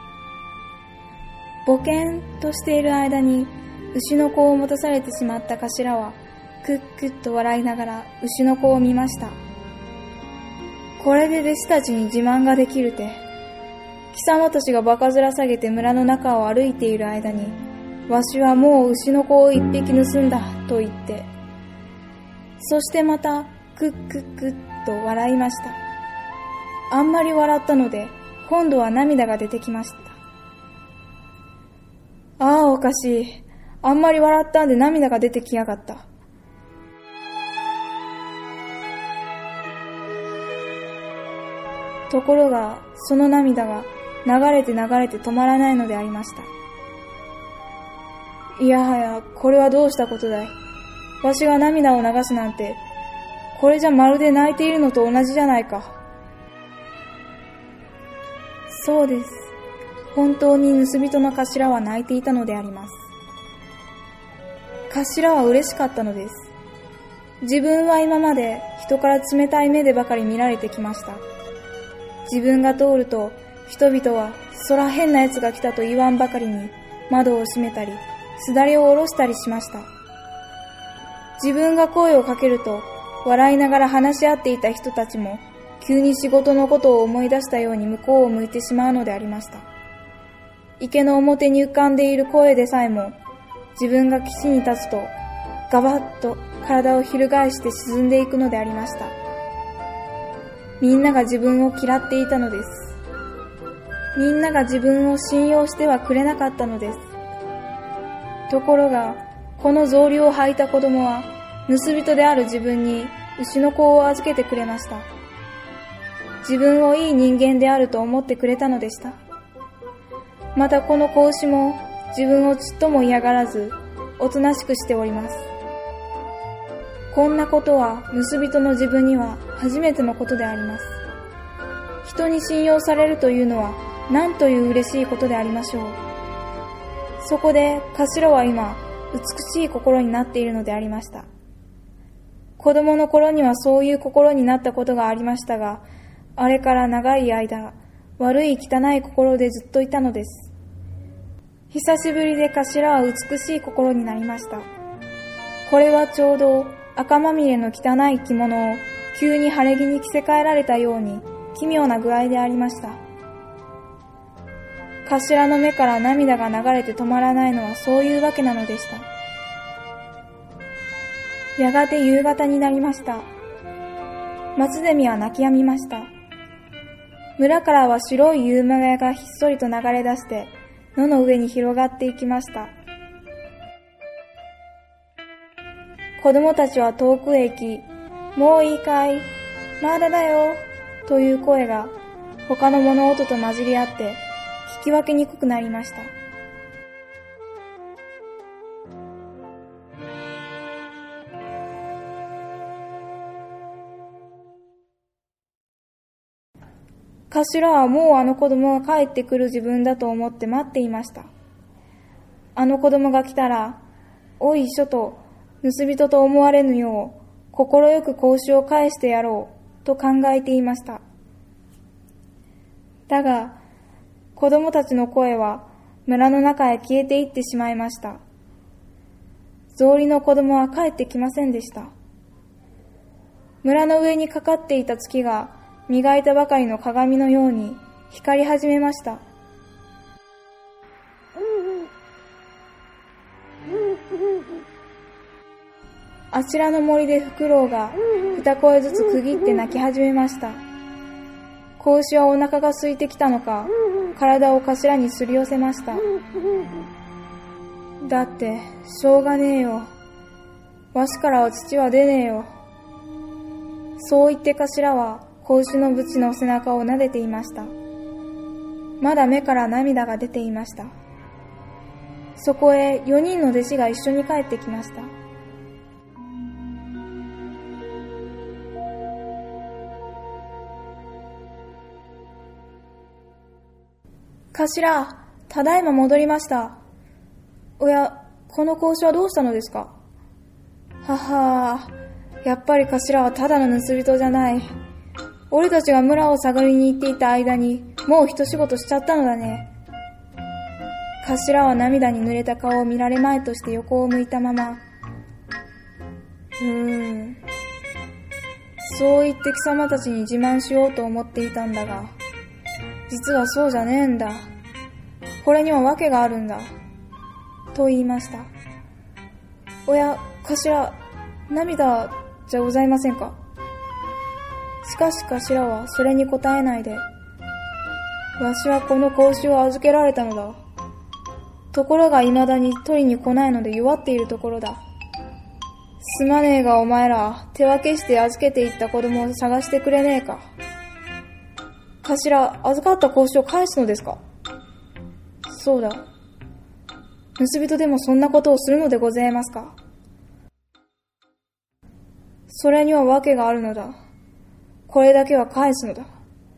ぼけんとしている間に牛の子を持たされてしまった頭はくっくっと笑いながら牛の子を見ました。これで弟子たちに自慢ができるて。貴様たちがバカ面下げて村の中を歩いている間に、わしはもう牛の子を一匹盗んだと言って、そしてまたくっくっくっと笑いました。あんまり笑ったので今度は涙が出てきました。ああ、おかしい。あんまり笑ったんで涙が出てきやがった。ところがその涙が流れて流れて止まらないのでありました。いやはや、これはどうしたことだい。わしが涙を流すなんて、これじゃまるで泣いているのと同じじゃないか。そうです。本当に盗人の頭は泣いていたのであります。頭は嬉しかったのです。自分は今まで人から冷たい目でばかり見られてきました。自分が通ると人々はそら変な奴が来たと言わんばかりに窓を閉めたりすだれを下ろしたりしました。自分が声をかけると笑いながら話し合っていた人たちも急に仕事のことを思い出したように向こうを向いてしまうのでありました。池の表に浮かんでいる声でさえも自分が岸に立つとガバッと体を翻して沈んでいくのでありました。みんなが自分を嫌っていたのです。みんなが自分を信用してはくれなかったのです。ところがこの草履を履いた子供は盗人である自分に牛の子を預けてくれました。自分をいい人間であると思ってくれたのでした。またこの子牛も自分をちっとも嫌がらずおとなしくしております。こんなことは盗人の自分には初めてのことであります。人に信用されるというのは何という嬉しいことでありましょう。そこで頭は今美しい心になっているのでありました。子供の頃にはそういう心になったことがありましたが、あれから長い間悪い汚い心でずっといたのです。久しぶりで頭は美しい心になりました。これはちょうど赤まみれの汚い着物を急に晴れ着に着せ替えられたように奇妙な具合でありました。頭の目から涙が流れて止まらないのはそういうわけなのでした。やがて夕方になりました。松ゼミは泣き止みました。村からは白い夕間がひっそりと流れ出して野の上に広がっていきました。子供たちは遠くへ行き、もういいかい、まだだよ、という声が他の物音と混じり合って聞き分けにくくなりました。頭はもうあの子供が帰ってくる自分だと思って待っていました。あの子供が来たら、おいしょと盗人と思われぬよう、心よく子牛を返してやろうと考えていました。だが、子供たちの声は村の中へ消えていってしまいました。草履の子供は帰ってきませんでした。村の上にかかっていた月が磨いたばかりの鏡のように光り始めました。あちらの森でフクロウが二声ずつ区切って鳴き始めました。子牛はお腹が空いてきたのか、 体を頭にすり寄せました。だって、しょうがねえよ。わしからは父は出ねえよ。そう言って頭は、子牛のブチの背中を撫でていました。まだ目から涙が出ていました。そこへよにんの弟子が一緒に帰ってきました。頭、ただいま戻りました。おや、この子牛はどうしたのですか？ははー、やっぱり頭はただの盗人じゃない。俺たちが村を探りに行っていた間に、もう一仕事しちゃったのだね。頭は涙に濡れた顔を見られまいとして横を向いたまま、うーん。そう言って貴様たちに自慢しようと思っていたんだが、実はそうじゃねえんだ。これには訳があるんだ。と言いました。おや、頭、涙じゃございませんか？しかし頭はそれに答えないで、わしはこの子牛を預けられたのだ。ところが未だに取りに来ないので弱っているところだ。すまねえがお前ら、手分けして預けていった子供を探してくれねえか。頭、預かった子牛を返すのですか？そうだ。盗人でもそんなことをするのでございますか？それには訳があるのだ。これだけは返すのだ。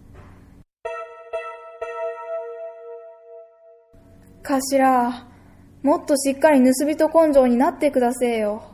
頭、もっとしっかり盗人根性になってくだせえよ。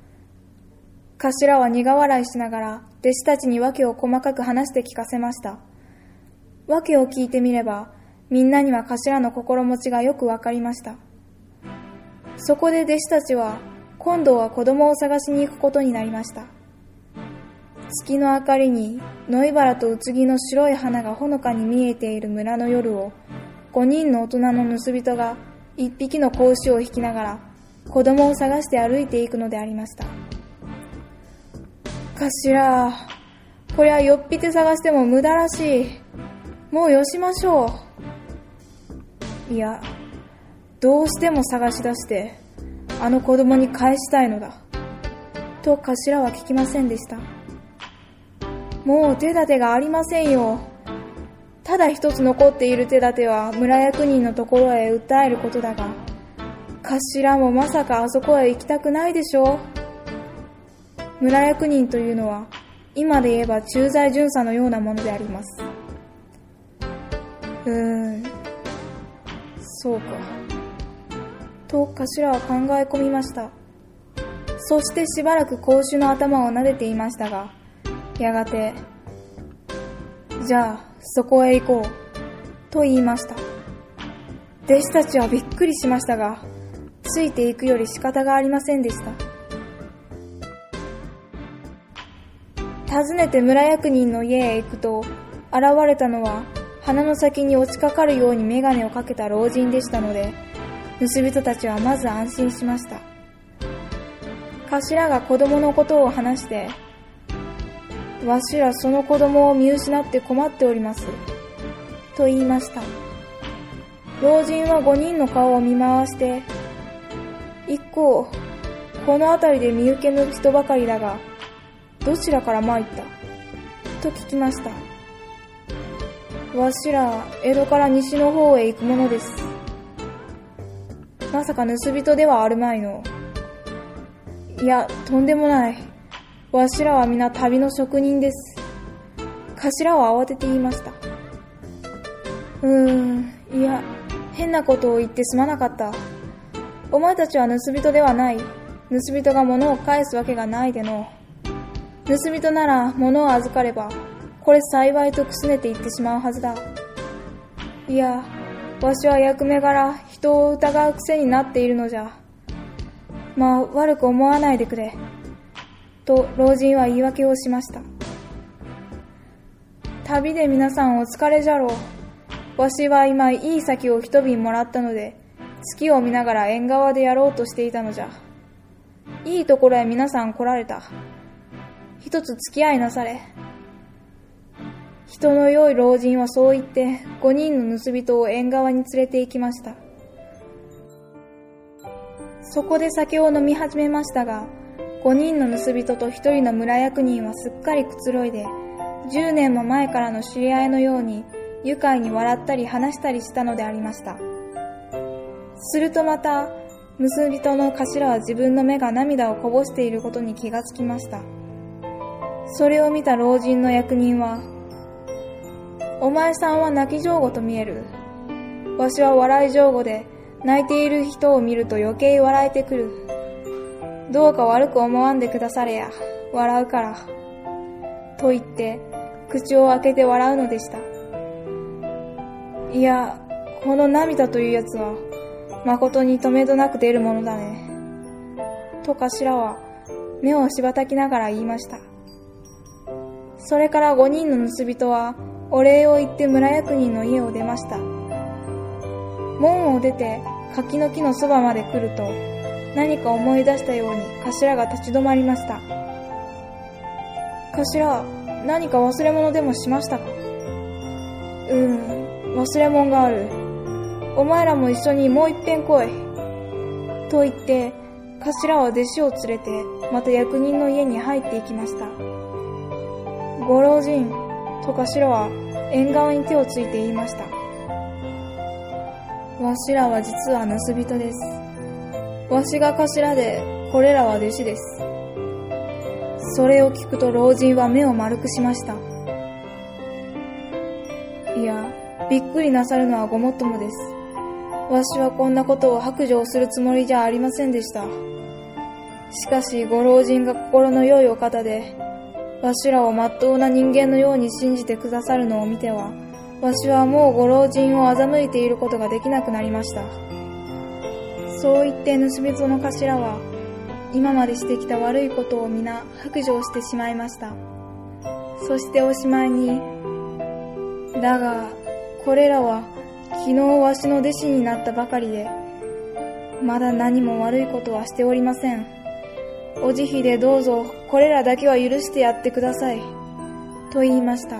頭は苦笑いしながら弟子たちに訳を細かく話して聞かせました。訳を聞いてみれば、みんなには頭の心持ちがよくわかりました。そこで弟子たちは今度は子供を探しに行くことになりました。月の明かりに野いばらとうつぎの白い花がほのかに見えている村の夜を、五人の大人の盗人が一匹の子牛を引きながら子供を探して歩いていくのでありました。頭、こりゃよっぴて探しても無駄らしい。もうよしましょう。いや、どうしても探し出してあの子供に返したいのだ。と頭は聞きませんでした。もう手立てがありませんよ。ただ一つ残っている手立ては村役人のところへ訴えることだが、頭もまさかあそこへ行きたくないでしょう。村役人というのは今で言えば駐在巡査のようなものであります。うーん、そうか。と頭は考え込みました。そしてしばらく子牛の頭を撫でていましたが、やがて、じゃあそこへ行こうと言いました。弟子たちはびっくりしましたが、ついていくより仕方がありませんでした。訪ねて村役人の家へ行くと、現れたのは鼻の先に落ちかかるように眼鏡をかけた老人でしたので、盗人たちはまず安心しました。頭が子供のことを話して、わしらその子供を見失って困っております、と言いました。老人は五人の顔を見回して、一行、この辺りで見受けぬ人ばかりだが、どちらから参った、と聞きました。わしら、江戸から西の方へ行くものです。まさか盗人ではあるまいの。いや、とんでもない。わしらは皆旅の職人です。頭は慌てて言いました。うーん、いや、変なことを言ってすまなかった。お前たちは盗人ではない。盗人が物を返すわけがないでの。盗人なら物を預かれば、これ幸いとくすねて言ってしまうはずだ。いや、わしは役目柄人を疑う癖になっているのじゃ。まあ悪く思わないでくれ。と老人は言い訳をしました。旅で皆さんお疲れじゃろう。わしは今いい酒を一瓶もらったので、月を見ながら縁側でやろうとしていたのじゃ。いいところへ皆さん来られた。一つ付き合いなされ。 人の良い老人はそう言ってごにんの盗人を縁側に連れて行きました。そこで酒を飲み始めましたが、ごにんの盗人とひとりの村役人はすっかりくつろいで、じゅうねんも前からの知り合いのように愉快に笑ったり話したりしたのでありました。するとまた盗人の頭は自分の目が涙をこぼしていることに気がつきました。それを見た老人の役人は、お前さんは泣き上戸と見える。わしは笑い上戸で、泣いている人を見ると余計笑えてくる。どうか悪く思わんでくだされや。笑うから。と言って、口を開けて笑うのでした。いや、この涙というやつは、誠にとめどなく出るものだね。と頭は、目をしばたきながら言いました。それから五人の盗人は、お礼を言って村役人の家を出ました。門を出て柿の木のそばまで来ると、何か思い出したように頭が立ち止まりました。頭、何か忘れ物でもしましたか？うーん、忘れ物がある。お前らも一緒にもう一遍来い。と言って、頭は弟子を連れて、また役人の家に入っていきました。ご老人、と頭は縁側に手をついて言いました。わしらは実は盗人です。わしが頭で、これらは弟子です。それを聞くと老人は目を丸くしました。いや、びっくりなさるのはごもっともです。わしはこんなことを白状するつもりじゃありませんでした。しかしご老人が心の良いお方で、わしらをまっとうな人間のように信じてくださるのを見ては、わしはもうご老人を欺いていることができなくなりました。そう言って盗人の頭は、今までしてきた悪いことを皆白状してしまいました。そしておしまいに、だが、これらは昨日わしの弟子になったばかりで、まだ何も悪いことはしておりません。お慈悲でどうぞこれらだけは許してやってください。と言いました。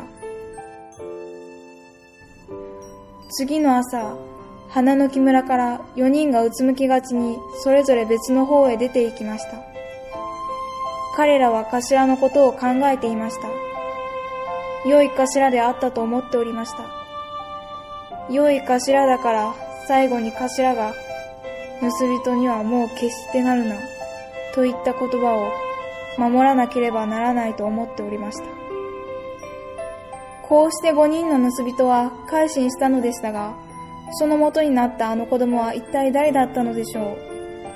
次の朝、花の木村からよにんがうつむきがちにそれぞれ別の方へ出て行きました。彼らは頭のことを考えていました。良い頭であったと思っておりました。良い頭だから最後に頭が、盗人にはもう決してなるな、といった言葉を守らなければならないと思っておりました。こうして五人の盗人は改心したのでしたが、その元になったあの子供は一体誰だったのでしょう。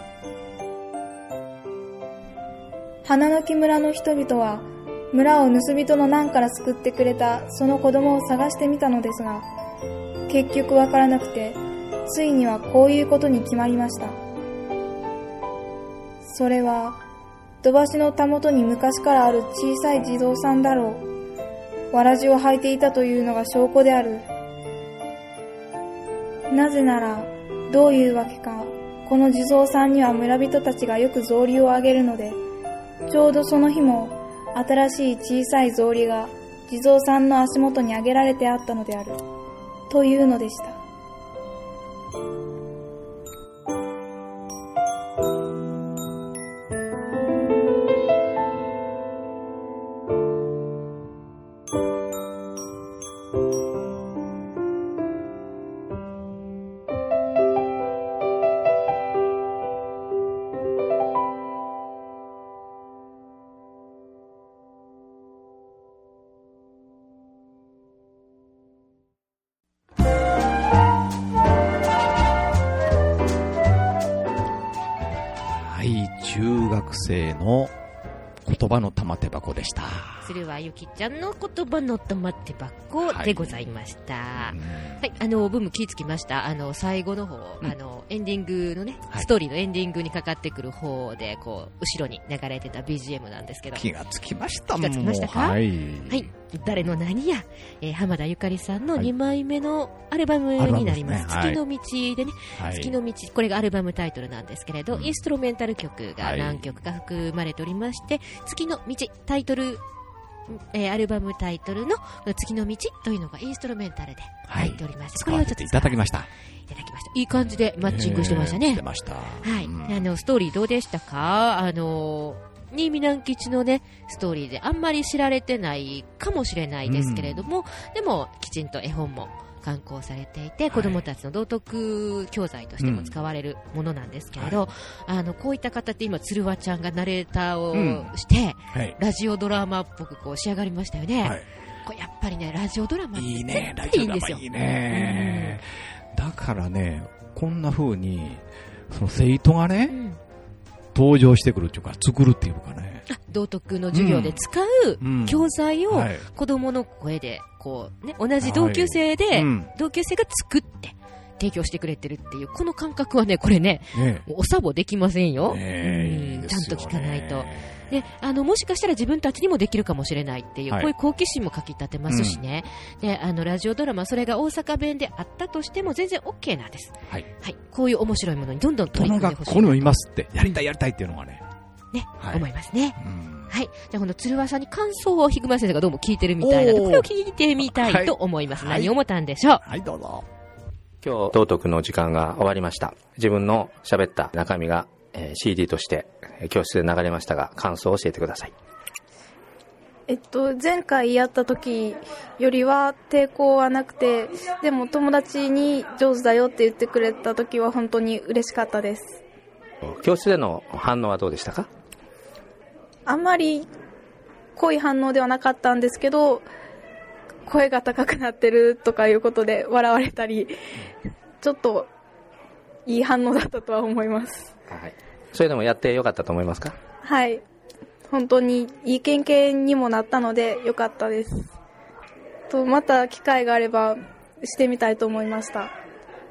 花の木村の人々は村を盗人の難から救ってくれたその子供を探してみたのですが、結局わからなくて、ついにはこういうことに決まりました。それは土橋のたもとに昔からある小さい地蔵さんだろう。わらじを履いていたというのが証拠である。なぜなら、どういうわけか、この地蔵さんには村人たちがよく草履をあげるので、ちょうどその日も新しい小さい草履が地蔵さんの足元にあげられてあったのである、というのでした。 生の言葉の玉手箱でした。 鶴はゆきちゃんの言葉の玉手箱でございました。はい、はい、あのブーム気ぃつきました。あの最後の方、うん、あのエンディングのね、はい、ストーリーのエンディングにかかってくる方でこう後ろに流れてた ビージーエム なんですけど、 気がつきましたもん。 気がつきましたか？ はい、 はい、誰の何や、えー、浜田ゆかりさんのにまいめのアルバムになります。はい、月の道でね、はい、月の道、これがアルバムタイトルなんですけれど、うん、インストロメンタル曲が何曲か含まれておりまして、はい、月の道タイトルえー、アルバムタイトルの月の道というのがインストルメンタルで入っておりまして、 はい、これをちょっといただきました。 いただきました。いい感じでマッチングしてましたね。 えー、してました。 はい、うん、あのストーリーどうでしたか？あの新見南吉のねストーリーであんまり知られてないかもしれないですけれども、うん、でもきちんと絵本も刊行されていて、はい、子どもたちの道徳教材としても使われるものなんですけれど、うん、あのこういった方って今鶴和ちゃんがナレーターをして、うんはい、ラジオドラマっぽくこう仕上がりましたよね、はい、これやっぱりねラジオドラマっていいね、ラジオドラマいいね、 うん、だからねこんな風にその生徒がね、うん、登場してくるっていうか作るっていうかね、 道徳の授業で使う教材を子どもの声でこう、ね、同じ同級生で、はいうん、同級生が作って提供してくれてるっていうこの感覚はねこれね、ねおさぼできませんよ、ねうん、ちゃんと聞かないとであのもしかしたら自分たちにもできるかもしれないっていう、はい、こういう好奇心もかき立てますしね、うん、であのラジオドラマそれが大阪弁であったとしても全然 OK なんです、はいはい、こういう面白いものにどんどん取り組んでほしい。 この学校にもいますってやりたいやりたいっていうのがね、 ねはい、思いますね、うんはい、じゃあこの鶴和さんに感想をヒグマ先生がどうも聞いてるみたいなのでこれを聞いてみたいと思います、はい、何を思ったんでしょう。 はい、どうぞ。 今日道徳の時間が終わりました。自分の喋った中身が、えー、シーディー として教室で流れましたが感想を教えてください。 えっと前回やった時よりは抵抗はなくて、でも友達に上手だよって言ってくれた時は本当に嬉しかったです。 教室での反応はどうでしたか？ あんまり濃い反応ではなかったんですけど、声が高くなってるとかいうことで笑われたり、ちょっといい反応だったとは思います。 はい、それでもやってよかったと思いますか？ はい、本当にいい経験にもなったのでよかったです。とまた機会があればしてみたいと思いました。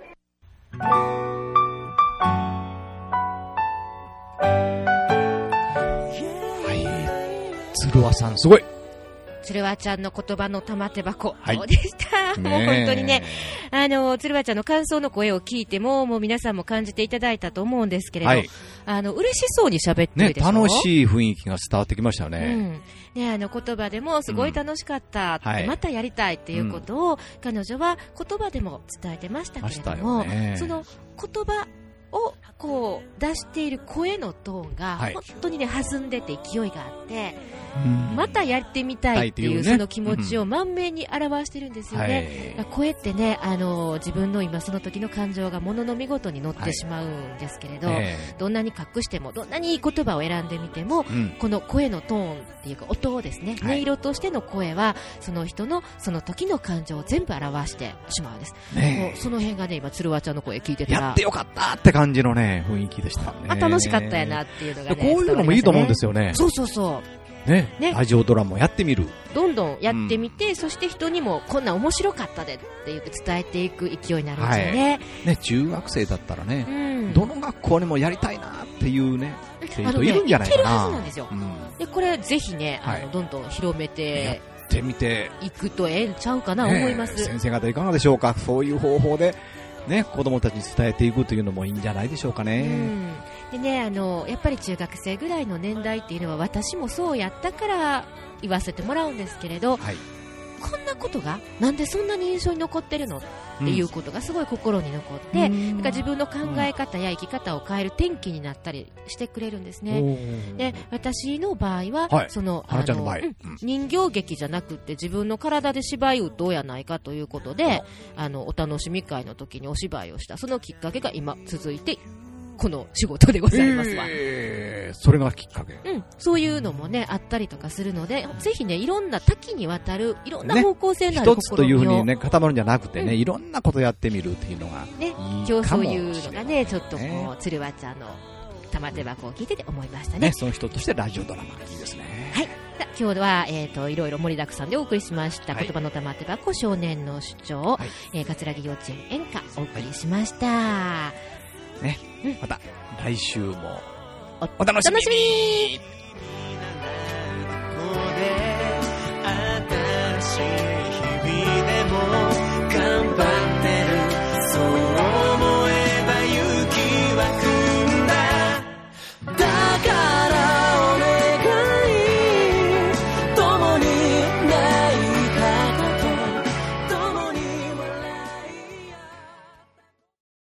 鶴和さんすごい。 鶴和ちゃんの言葉の玉手箱、はい、どうでした、ね、もう本当にねあの鶴和ちゃんの感想の声を聞いてももう皆さんも感じていただいたと思うんですけれど、はい、あの嬉しそうに喋ってるでしょ、 ね、楽しい雰囲気が伝わってきましたよね、 うんね、あの言葉でもすごい楽しかったって、うんはい、またやりたいっていうことを、うん、彼女は言葉でも伝えてましたけれども、ね、その言葉をこう出している声のトーンが本当にね弾んでて勢いがあって、うん、またやってみたいっていうその気持ちを満面に表してるんですよね、はい、声ってねあの自分の今その時の感情がものの見事に乗ってしまうんですけれど、はい、どんなに隠してもどんなにいい言葉を選んでみても、うん、この声のトーンっていうか音をですね、はい、音色としての声はその人のその時の感情を全部表してしまうんです、ね、もうその辺がね今鶴和ちゃんの声聞いてたらやってよかったって感じのね雰囲気でしたね。 あ楽しかったやなっていうのがね、 こういうのもいいと思うんですよね。 そうそうそうねね、ラジオドラマをやってみる、 どんどんやってみて、うん、そして人にもこんな面白かったでって言って伝えていく勢いになるんですよね、 はい、ね中学生だったらね、うん、どの学校にもやりたいなっていうね生徒いるんじゃないかな。いけるはずなんですよ、うん、でこれぜひねあの、はい、どんどん広めてやってみていくとええんちゃうかな、ね、思います。 先生方いかがでしょうか。そういう方法でね、子供たちに伝えていくというのもいいんじゃないでしょうかね、うんでね、あのやっぱり中学生ぐらいの年代っていうのは私もそうやったから言わせてもらうんですけれど、はい、こんなことがなんでそんなに印象に残ってるのっていうことがすごい心に残って、うん、だから自分の考え方や生き方を変える転機になったりしてくれるんですね。で私の場合は、はい、その、あの、うん、人形劇じゃなくて自分の体で芝居を打とうやないかということで、あのお楽しみ会の時にお芝居をしたそのきっかけが今続いてこの仕事でございますわ、 えー、それがきっかけ、 うん、そういうのもねあったりとかするので、ぜひねいろんな多岐にわたるいろんな方向性のある試みを、ね、一つというふうにね固まるんじゃなくてね、うん、いろんなことやってみるっていうのがいいかもしれない、ね、今日そういうのがねちょっとこう鶴和ちゃんの玉手箱を聞いてて思いました ね, ねその人としてラジオドラマいいですね。 はい、今日は、えー、といろいろ盛りだくさんでお送りしました言葉の玉手箱、はい、少年の主張、はいえー、桂木幼稚園演歌お送りしました、はい、 ね、うん、また来週もお楽しみに。